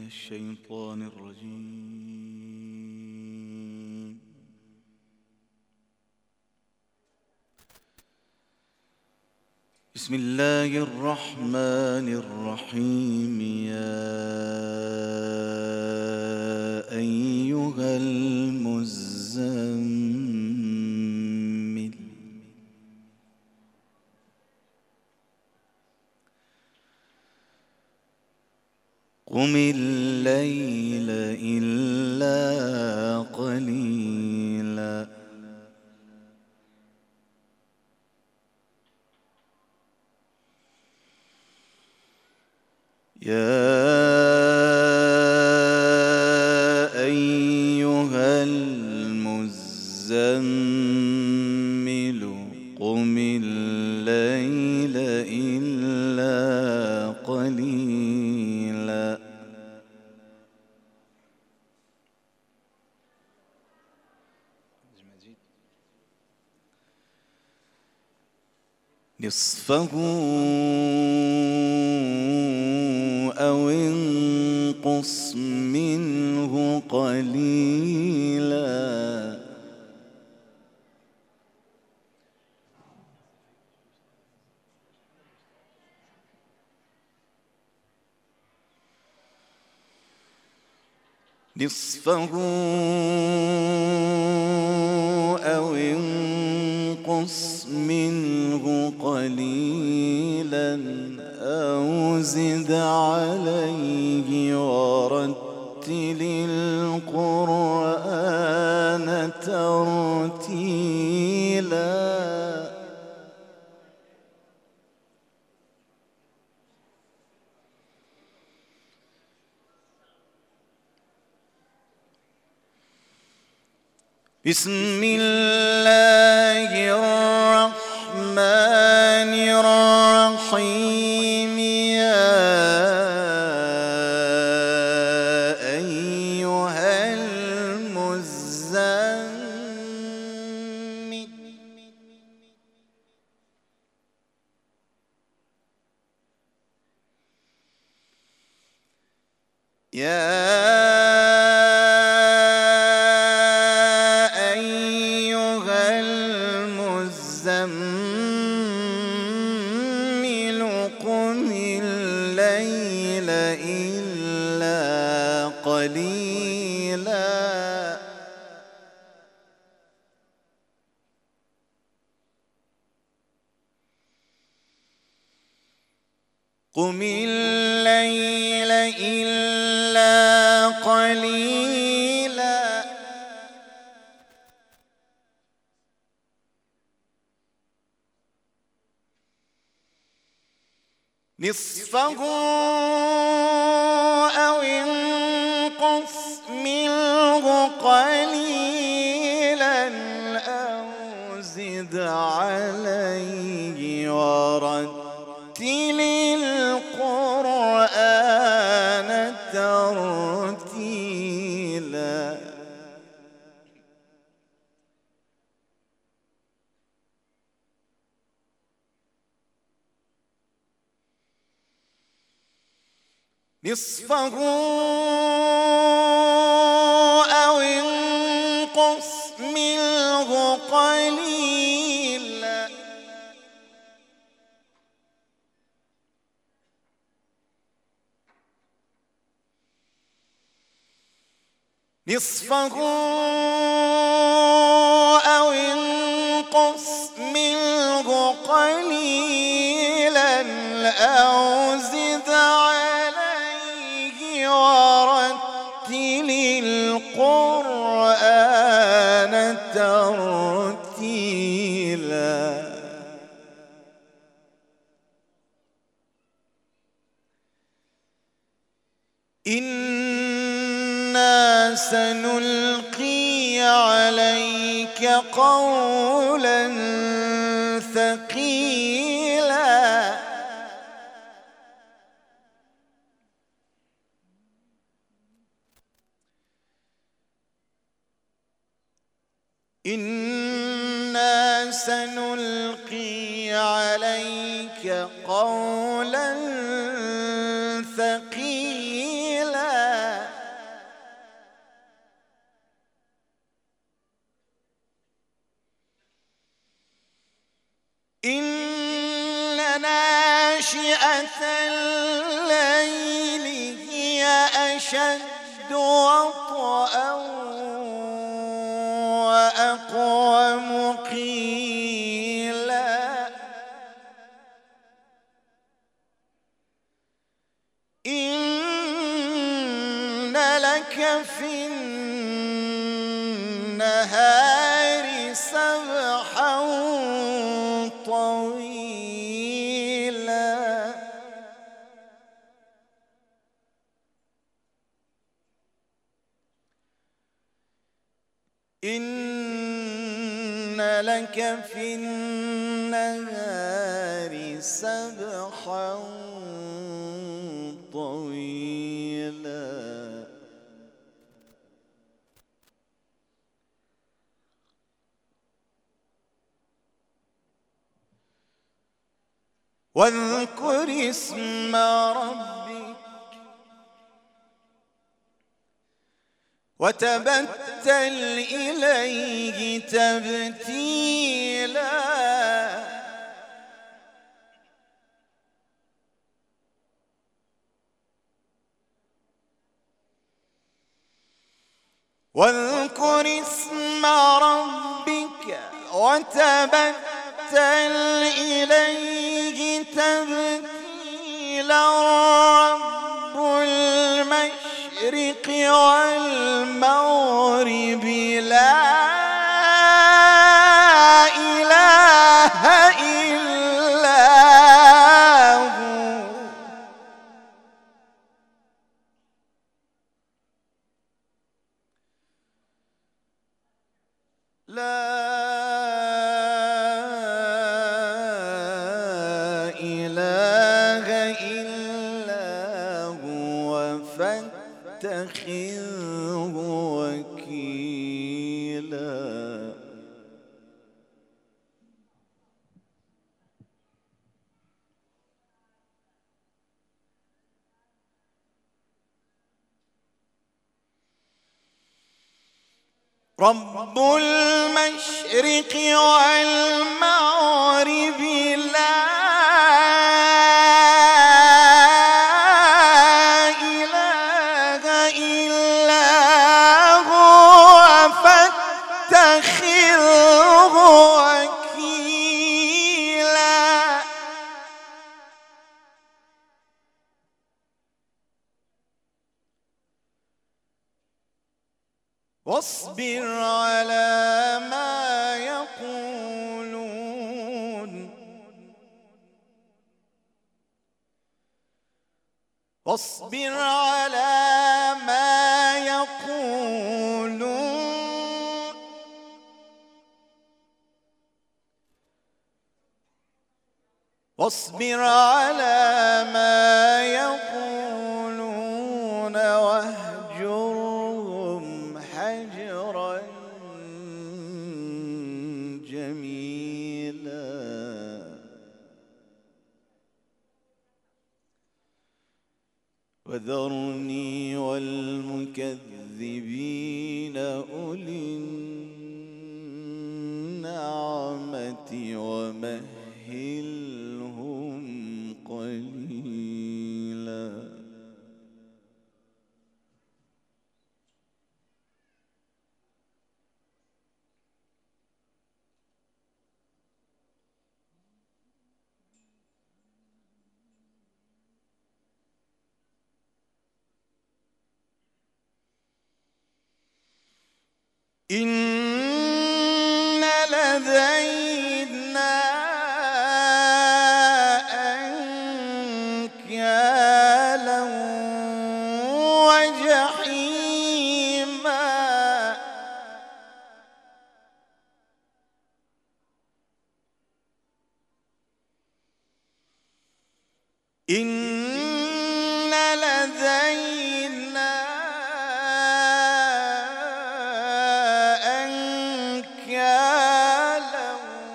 الشيطان الرجيم. بسم الله الرحمن الرحيم. يا أيها المزمل قم الليل إلا قليلا يا أيها المزمل قم الليل إلا قليلا نصفه أو انقص منه قليلا نصفه أو انقص منه قليلا أو زد عليه ورتل القرآن ترتيلا بسم الله الرحمن الرحيم. يا أيها المزمل قم الليل إلا قليلا قم الليل إلا قليلا نصفه أو انقص منه قليلا أو زد عليه ورتل القرآن ترتيلا نصفه أو انقص منه قليلا نصفه أو انقص منه قليلا أو زد عليه ورتل القرآن ترتيلا إنا سنلقي عليك قولا ثقيلا إنا سنلقي عليك قولا ثقيلا إن ناشئة الليل هي أشد وطئا وأقوم قيلا إن لك في النهار سبحا طويلا إن لك في النهار سبحا طويلا واذكر اسم ربك وتبتل إليه تبتيلا واذكر اسم ربك وتبتل إليه تبتيلا رب المشرق والمغرب لا إله إلا هو لا إله إلا هو فاتخذه وكيلا رب المشرق والمغرب لا إله إلا هو فاتخذه وكيلا واصبر على ما يقولون واصبر على ما يقولون واصبر على ما يقولون واهجرهم حجرا جميلا وذرني والمكذبين أولي النعمة ومهلهم قليلا إن لدينا أنكالا وجحيما إن لدينا أنكالا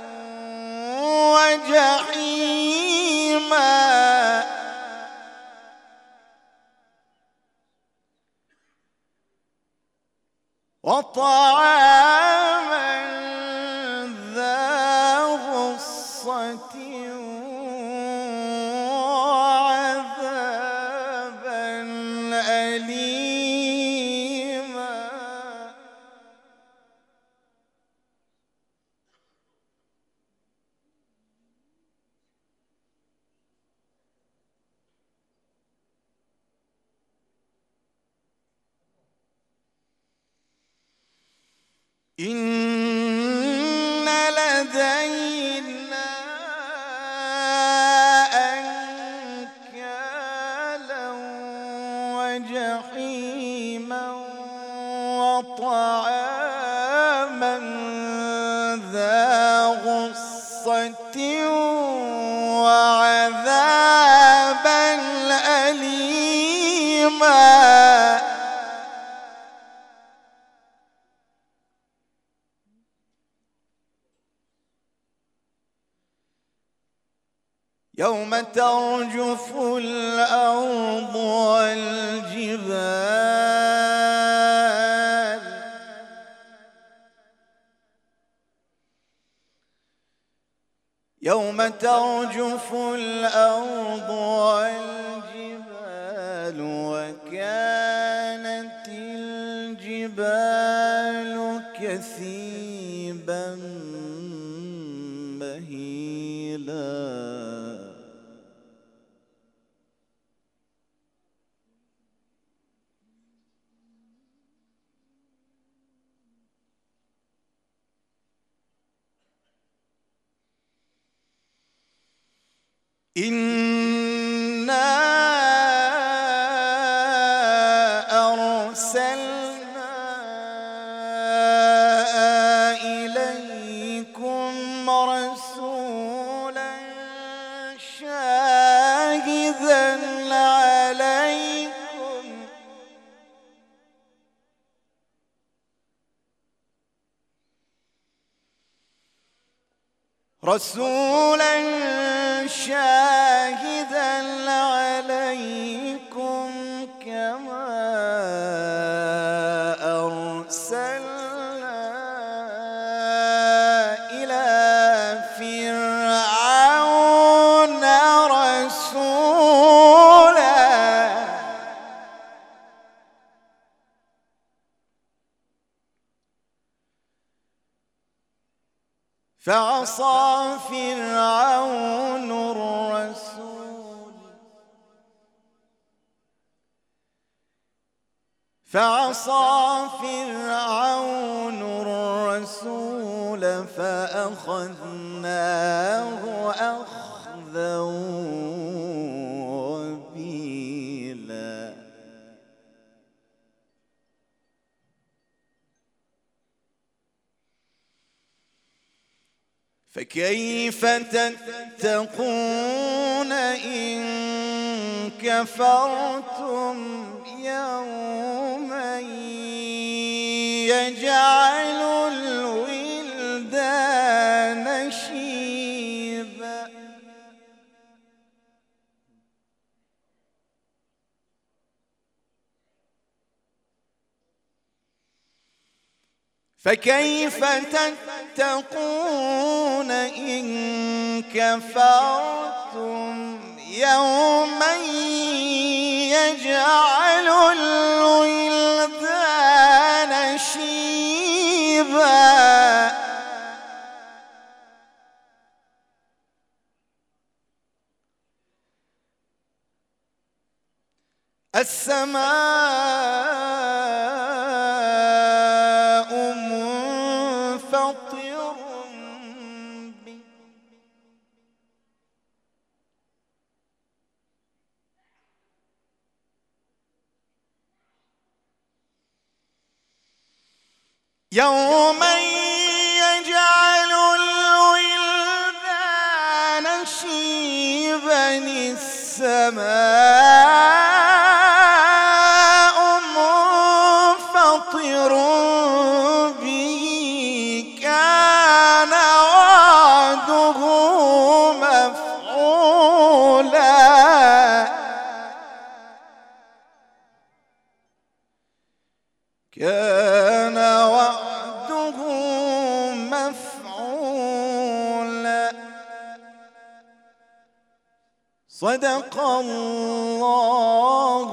وجحيما وطعاما ذا غصة أليما. إن لدينا أنكالا وجحيما وطعاما ذا غصة وعذابا أليما. يوم ترجف الأرض والجبال يوم ترجف الأرض والجبال وكانت الجبال كثيبا مهيلا. إنا أرسلنا إليكم رسولا شاهدا عليكم كما أرسلنا إلى فرعون رسولا. فعصى فرعون الرسول فأخذناه أخذا وبيلا. فكيف تتقون إن كفرتم يوما يجعل الولدان شيبا. فكيف تتقون إن كفرتم يوما يجعل الولدان شيبا. السماء منفطر به يوما يجعل الولدان شيبا. السماء منفطر به كان وعده مفعولا. كان وعده مفعولا. صدق الله